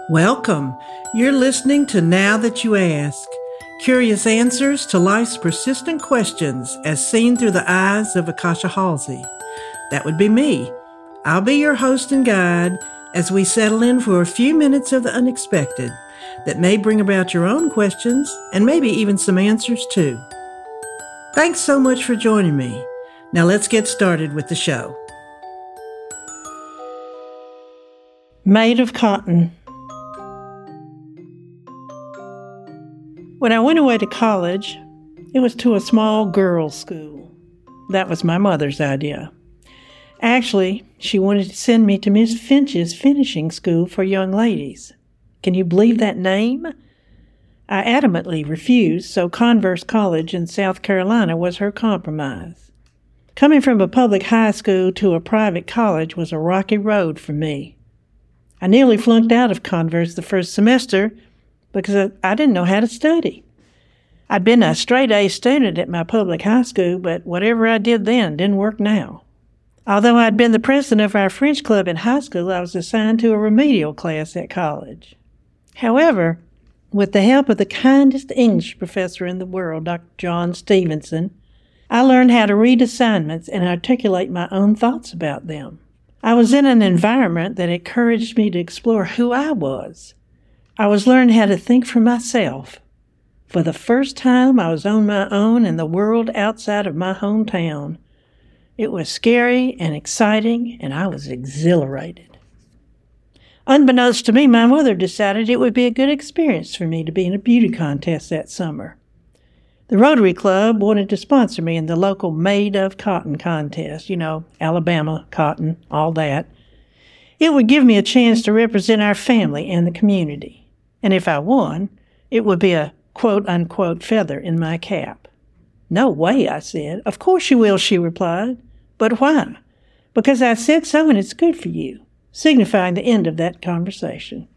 Welcome. You're listening to Now That You Ask, curious answers to life's persistent questions as seen through the eyes of Akasha Halsey. That would be me. I'll be your host and guide as we settle in for a few minutes of the unexpected that may bring about your own questions and maybe even some answers too. Thanks so much for joining me. Now let's get started with the show. Made of cotton. When I went away to college, it was to a small girls' school. That was my mother's idea. Actually, she wanted to send me to Miss Finch's finishing school for young ladies. Can you believe that name? I adamantly refused, so Converse College in South Carolina was her compromise. Coming from a public high school to a private college was a rocky road for me. I nearly flunked out of Converse the first semester because I didn't know how to study. I'd been a straight-A student at my public high school, but whatever I did then didn't work now. Although I'd been the president of our French club in high school, I was assigned to a remedial class at college. However, with the help of the kindest English professor in the world, Dr. John Stevenson, I learned how to read assignments and articulate my own thoughts about them. I was in an environment that encouraged me to explore who I was. I was learning how to think for myself. For the first time, I was on my own in the world outside of my hometown. It was scary and exciting, and I was exhilarated. Unbeknownst to me, my mother decided it would be a good experience for me to be in a beauty contest that summer. The Rotary Club wanted to sponsor me in the local Made of Cotton contest, Alabama, cotton, all that. It would give me a chance to represent our family and the community. And if I won, it would be a quote-unquote feather in my cap. No way, I said. Of course you will, she replied. But why? Because I said so and it's good for you, signifying the end of that conversation.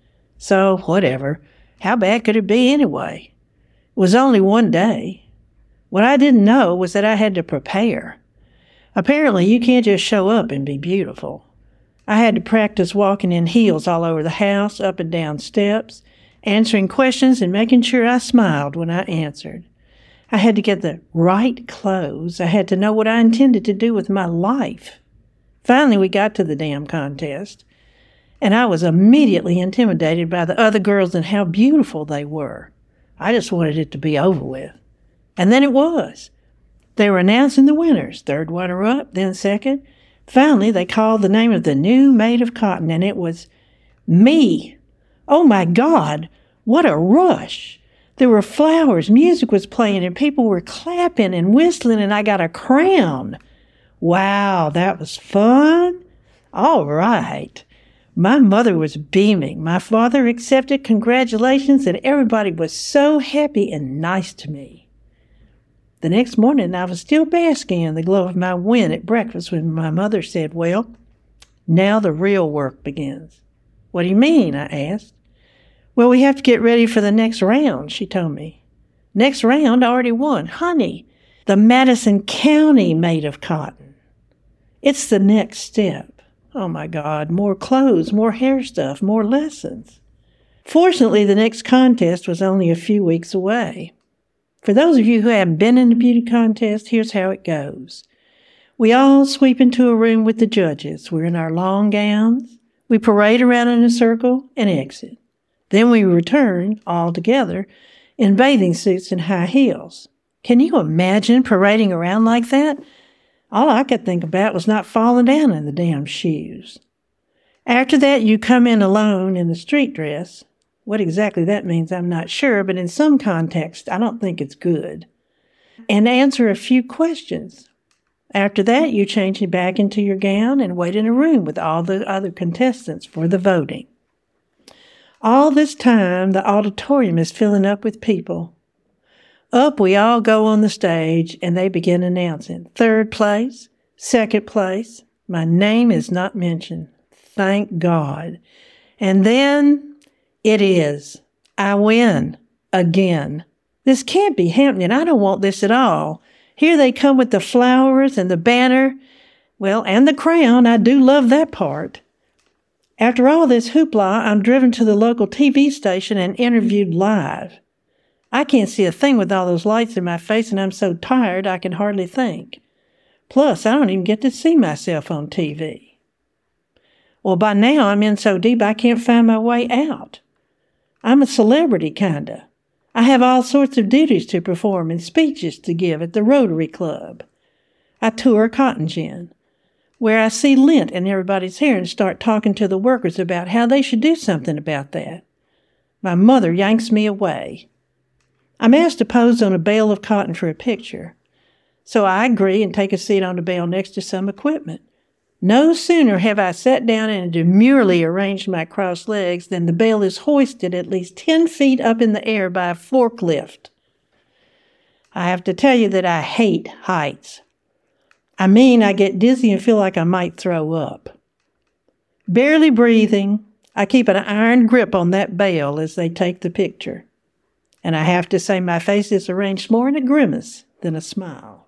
So, whatever. How bad could it be anyway? It was only one day. What I didn't know was that I had to prepare. Apparently, you can't just show up and be beautiful. I had to practice walking in heels all over the house, up and down steps, answering questions and making sure I smiled when I answered. I had to get the right clothes. I had to know what I intended to do with my life. Finally, we got to the damn contest, and I was immediately intimidated by the other girls and how beautiful they were. I just wanted it to be over with. And then it was. They were announcing the winners, third runner-up, then second. Finally, they called the name of the new Made of Cotton, and it was me. Oh, my God, what a rush. There were flowers, music was playing, and people were clapping and whistling, and I got a crown. Wow, that was fun. All right. My mother was beaming. My father accepted congratulations, and everybody was so happy and nice to me. The next morning, I was still basking in the glow of my win at breakfast when my mother said, "Well, now the real work begins." "What do you mean?" I asked. "Well, we have to get ready for the next round," she told me. "Next round? I already won. Honey, the Madison County Made of Cotton. It's the next step. Oh, my God, more clothes, more hair stuff, more lessons." Fortunately, the next contest was only a few weeks away. For those of you who haven't been in the beauty contest, here's how it goes. We all sweep into a room with the judges. We're in our long gowns. We parade around in a circle and exit. Then we return, all together, in bathing suits and high heels. Can you imagine parading around like that? All I could think about was not falling down in the damn shoes. After that, you come in alone in a street dress. What exactly that means, I'm not sure, but in some context, I don't think it's good. And answer a few questions. After that, you change back into your gown and wait in a room with all the other contestants for the voting. All this time, the auditorium is filling up with people. Up we all go on the stage, and they begin announcing. Third place, second place. My name is not mentioned. Thank God. And then it is. I win. Again. This can't be happening. I don't want this at all. Here they come with the flowers and the banner. Well, and the crown. I do love that part. After all this hoopla, I'm driven to the local TV station and interviewed live. I can't see a thing with all those lights in my face, and I'm so tired I can hardly think. Plus, I don't even get to see myself on TV. Well, by now I'm in so deep I can't find my way out. I'm a celebrity, kinda. I have all sorts of duties to perform and speeches to give at the Rotary Club. I tour cotton gin, where I see lint in everybody's hair and start talking to the workers about how they should do something about that. My mother yanks me away. I'm asked to pose on a bale of cotton for a picture, so I agree and take a seat on the bale next to some equipment. No sooner have I sat down and demurely arranged my crossed legs than the bale is hoisted at least 10 feet up in the air by a forklift. I have to tell you that I hate heights. I get dizzy and feel like I might throw up. Barely breathing, I keep an iron grip on that bale as they take the picture. And I have to say my face is arranged more in a grimace than a smile.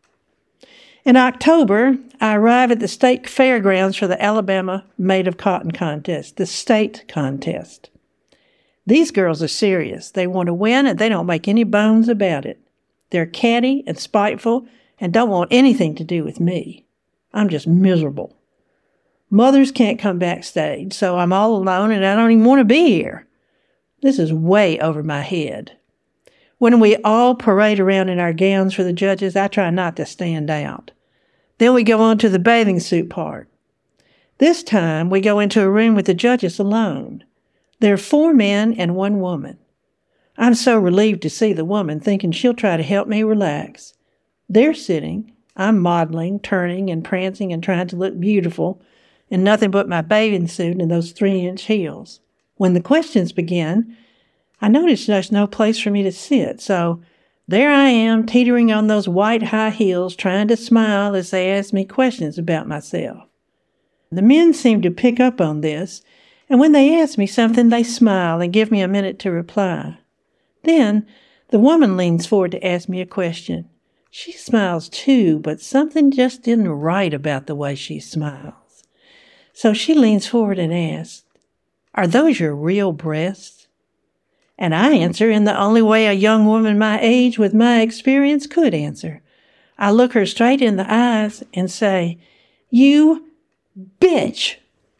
In October, I arrive at the state fairgrounds for the Alabama Made of Cotton contest, the state contest. These girls are serious. They want to win, and they don't make any bones about it. They're catty and spiteful and don't want anything to do with me. I'm just miserable. Mothers can't come backstage, so I'm all alone, and I don't even want to be here. This is way over my head. When we all parade around in our gowns for the judges, I try not to stand out. Then we go on to the bathing suit part. This time, we go into a room with the judges alone. There are 4 men and 1 woman. I'm so relieved to see the woman, thinking she'll try to help me relax. They're sitting. I'm modeling, turning, and prancing and trying to look beautiful in nothing but my bathing suit and those 3-inch heels. When the questions begin, I notice there's no place for me to sit, so there I am, teetering on those white high heels, trying to smile as they ask me questions about myself. The men seem to pick up on this, and when they ask me something, they smile and give me a minute to reply. Then the woman leans forward to ask me a question. She smiles too, but something just isn't right about the way she smiles. So she leans forward and asks, "Are those your real breasts?" And I answer in the only way a young woman my age with my experience could answer. I look her straight in the eyes and say, "You bitch!"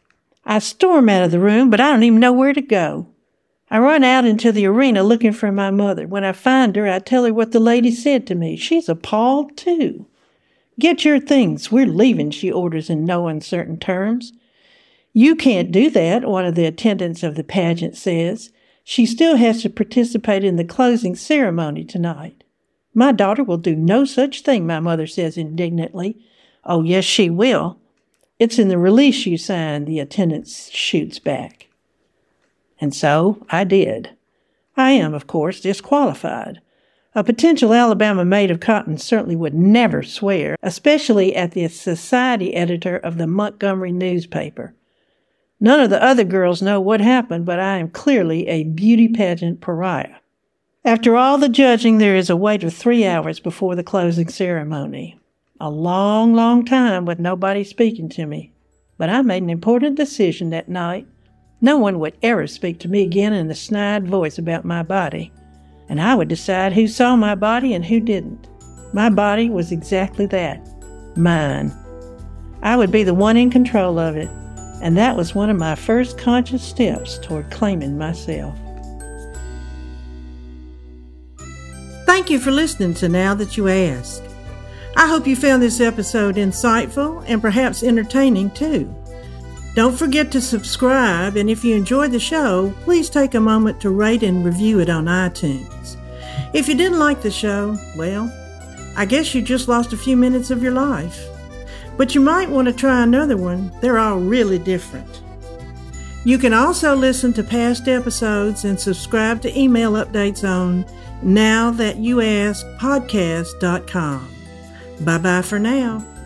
I storm out of the room, but I don't even know where to go. I run out into the arena looking for my mother. When I find her, I tell her what the lady said to me. She's appalled, too. "Get your things. We're leaving," she orders in no uncertain terms. "You can't do that," one of the attendants of the pageant says. "She still has to participate in the closing ceremony tonight." "My daughter will do no such thing," my mother says indignantly. "Oh, yes, she will. It's in the release you signed," the attendant shoots back. And so I did. I am, of course, disqualified. A potential Alabama Made of Cotton certainly would never swear, especially at the society editor of the Montgomery newspaper. None of the other girls know what happened, but I am clearly a beauty pageant pariah. After all the judging, there is a wait of 3 hours before the closing ceremony. A long, long time with nobody speaking to me. But I made an important decision that night. No one would ever speak to me again in a snide voice about my body. And I would decide who saw my body and who didn't. My body was exactly that. Mine. I would be the one in control of it. And that was one of my first conscious steps toward claiming myself. Thank you for listening to Now That You Ask. I hope you found this episode insightful and perhaps entertaining too. Don't forget to subscribe, and if you enjoyed the show, please take a moment to rate and review it on iTunes. If you didn't like the show, well, I guess you just lost a few minutes of your life. But you might want to try another one. They're all really different. You can also listen to past episodes and subscribe to email updates on nowthatyouaskpodcast.com. Bye-bye for now.